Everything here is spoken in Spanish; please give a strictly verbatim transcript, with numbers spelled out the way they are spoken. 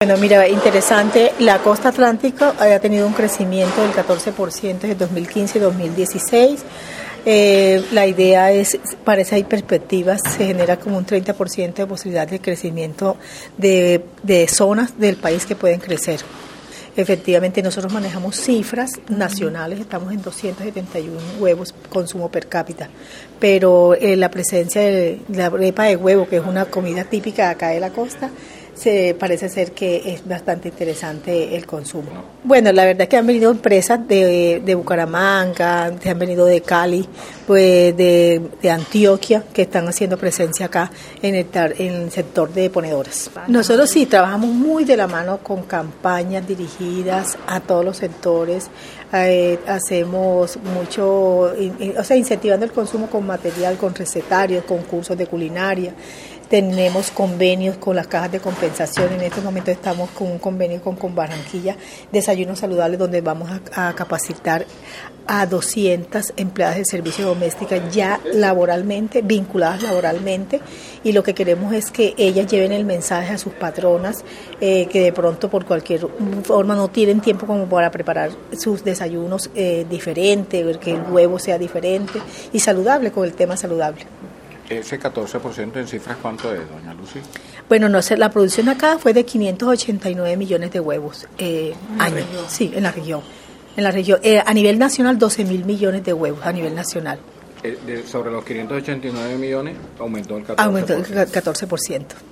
Bueno, mira, interesante, la costa atlántica ha tenido un crecimiento del catorce por ciento desde dos mil quince y dos mil dieciséis. Eh, la idea es, parece hay perspectivas, se genera como un treinta por ciento de posibilidad de crecimiento de, de zonas del país que pueden crecer. Efectivamente, nosotros manejamos cifras nacionales, estamos en doscientos setenta y uno huevos consumo per cápita, pero eh, la presencia de la arepa de huevo, que es una comida típica acá de la costa, se parece ser que es bastante interesante el consumo. Bueno, la verdad es que han venido empresas de, de Bucaramanga, que han venido de Cali, pues de, de Antioquia, que están haciendo presencia acá en el, en el sector de ponedoras. Nosotros sí trabajamos muy de la mano con campañas dirigidas a todos los sectores, eh, hacemos mucho, o sea, incentivando el consumo con material, con recetarios, con cursos de culinaria. Tenemos convenios con las cajas de compensación. En estos momentos estamos con un convenio con, con Barranquilla, Desayunos Saludables, donde vamos a, a capacitar a doscientas empleadas de servicio doméstica ya laboralmente, vinculadas laboralmente, y lo que queremos es que ellas lleven el mensaje a sus patronas, eh, que de pronto por cualquier forma no tienen tiempo como para preparar sus desayunos eh, diferentes, que el huevo sea diferente y saludable, con el tema saludable. Ese catorce por ciento en cifras, ¿cuánto es, doña Lucy? Bueno, no sé, la producción acá fue de quinientos ochenta y nueve millones de huevos eh, año. Sí, en la región. En la región, eh, a nivel nacional, doce mil millones de huevos a nivel nacional. Eh, de, sobre los quinientos ochenta y nueve millones, aumentó el catorce por ciento. Aumentó el catorce por ciento.